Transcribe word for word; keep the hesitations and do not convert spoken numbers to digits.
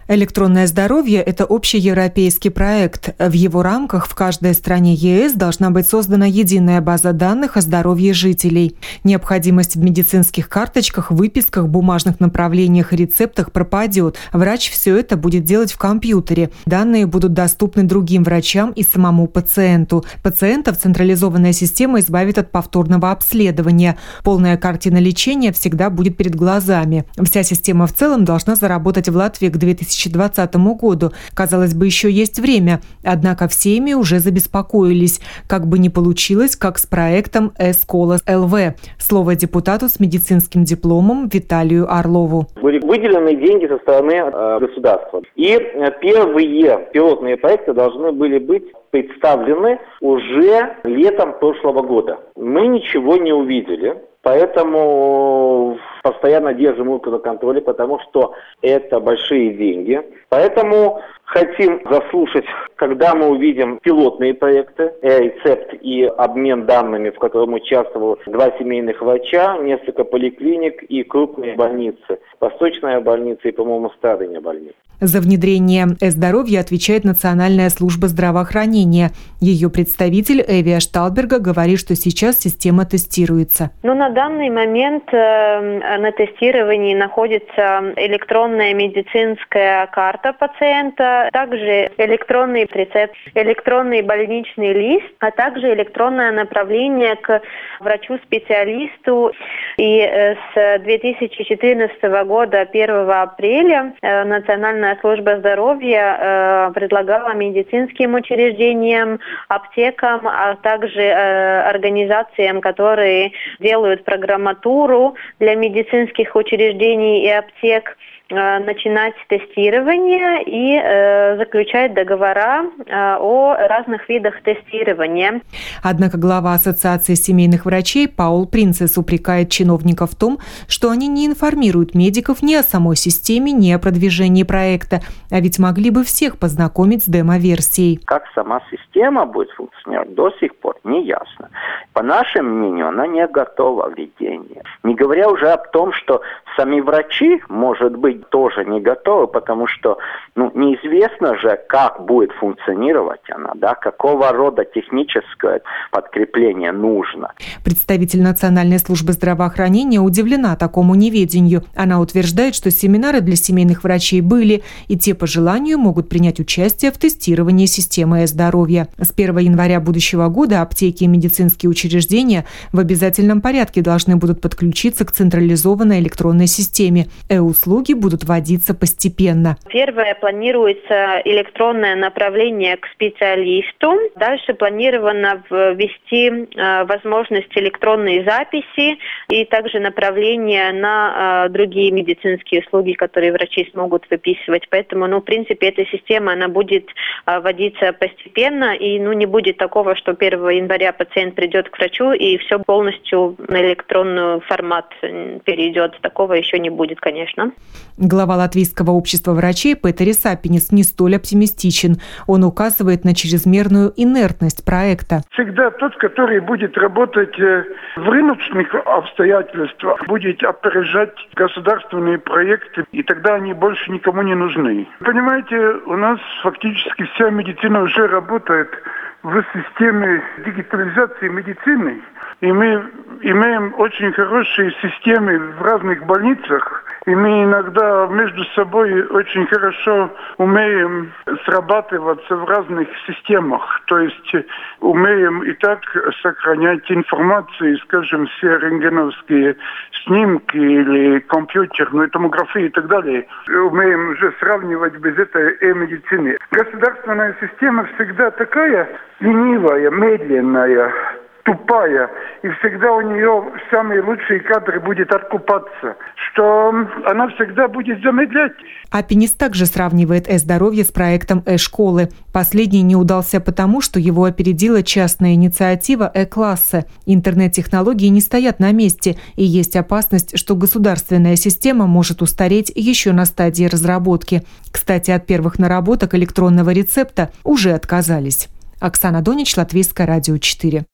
Электронное здоровье – это общеевропейский проект. В его рамках в каждой стране ЕС должна быть создана единая база данных о здоровье жителей. Необходимость в медицинских карточках, выписках, бумажных направлениях и рецептах пропадет. Врач все это будет делать в компьютере. Данные будут доступны другим врачам и самому пациенту. Пациентов централизованная система избавит от повторного обследования. Полная картина лечения всегда будет перед глазами. Вся система в целом должна заработать в Латвии к две тысячи двадцатому году. Казалось бы, еще есть время. Однако все ими уже забеспокоились. Как бы ни получилось, как с проектом «Эскола ЛВ». Слово депутату с медицинским дипломом Виталию Орлову. Были выделены деньги со стороны э, государства. И первые пилотные проекты должны были быть представлены уже летом прошлого года. Мы ничего не увидели. Поэтому постоянно держим руку на контроле, потому что это большие деньги. Поэтому хотим заслушать, когда мы увидим пилотные проекты, рецепт и обмен данными, в котором участвовало два семейных врача, несколько поликлиник и крупные больницы. Восточная больница и, по-моему, Старая больница. За внедрение э-здоровья отвечает Национальная служба здравоохранения. Ее представитель Эвия Шталберга говорит, что сейчас система тестируется. Ну, на данный момент э, на тестировании находится электронная медицинская карта пациента, также электронный рецепт, электронный больничный лист, а также электронное направление к врачу-специалисту. И э, с две тысячи четырнадцатого года, первого апреля, э, Национальная служба здоровья э, предлагала медицинским учреждениям, аптекам, а также э, организациям, которые делают программатуру для медицинских учреждений и аптек, э, начинать тестирование и э, заключать договора э, о разных видах тестирования. Однако глава Ассоциации семейных врачей Паул Принцесс упрекает чиновников в том, что они не информируют медиков ни о самой системе, ни о продвижении проекта. А ведь могли бы всех познакомить с демо-версией. Как сама система будет функционировать, до сих пор не ясно. По нашему мнению, она не готова к введению. Не говоря уже о том, что сами врачи, может быть, тоже не готовы, потому что ну, неизвестно же, как будет функционировать она, да, какого рода техническое подкрепление нужно. Представитель Национальной службы здравоохранения удивлена такому неведению. Она утверждает, что семинары для семейных врачей были, и те по желанию могут принять участие в тестировании системы э-здоровья. С первого января будущего года аптеки и медицинские учреждения в обязательном порядке должны будут подключиться к централизованной электронной системе. Э-услуги будут вводиться постепенно. Первое, планируется электронное направление к специалисту. Дальше планировано ввести э, возможность электронной записи и также направление на э, другие медицинские услуги, которые врачи смогут выписывать. Поэтому, ну, в принципе, эта система, она будет а, вводиться постепенно, и, ну, не будет такого, что первого января пациент придет к врачу, и все полностью на электронный формат перейдет. Такого еще не будет, конечно. Глава Латвийского общества врачей Петери Сапинис не столь оптимистичен. Он указывает на чрезмерную инертность проекта. Всегда тот, который будет работать в рыночных обстоятельствах, будет опережать государственные проекты, и тогда они больше никому не нужны. Понимаете, у нас фактически вся медицина уже работает в системе дигитализации медицины, и мы имеем очень хорошие системы в разных больницах, и мы иногда между собой очень хорошо умеем срабатываться в разных системах. То есть умеем и так сохранять информацию, скажем, все рентгеновские снимки или компьютерную томографию и так далее. Умеем уже сравнивать без этой э-медицины. Государственная система всегда такая ленивая, медленная, тупая, и всегда у нее самые лучшие кадры будет откупаться, что она всегда будет замедлять. Апинис также сравнивает э-здоровье с проектом э-школы. Последний не удался потому, что его опередила частная инициатива э-классы. Интернет-технологии не стоят на месте, и есть опасность, что государственная система может устареть еще на стадии разработки. Кстати, от первых наработок электронного рецепта уже отказались. Оксана Донич, Латвийское радио четыре.